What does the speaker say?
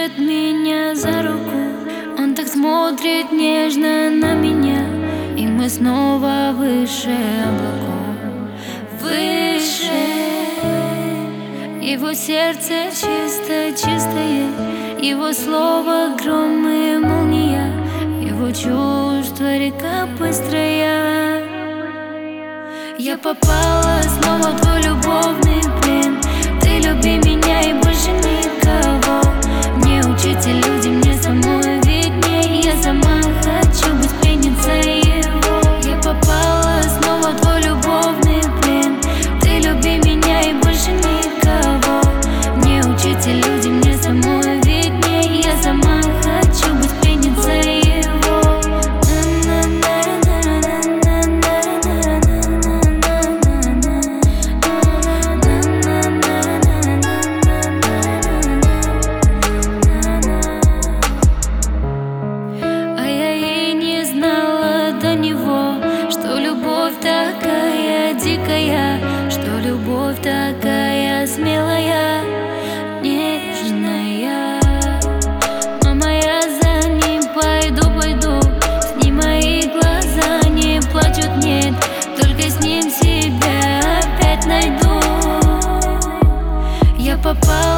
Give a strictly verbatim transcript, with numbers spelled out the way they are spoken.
держит меня за руку, он так смотрит нежно на меня, и мы снова выше облаков, выше. Его сердце чисто, чистое, его слово гром и молния, его чувство река быстрая. Я попала снова в твой любовный плен. Ты люби меня и больше никого. Не учите люди, мне самой виднее. Я сама хочу быть пленницей его. Я попала снова в твой любовный плен. Ты люби меня и больше никого. Не учите люди, мне самой виднее. Я сама хочу быть пленницей его. Дикая, что любовь такая смелая, нежная. Мама, я за ним пойду, пойду. С ним мои глаза не плачут, нет. Только с ним себя опять найду. Я попала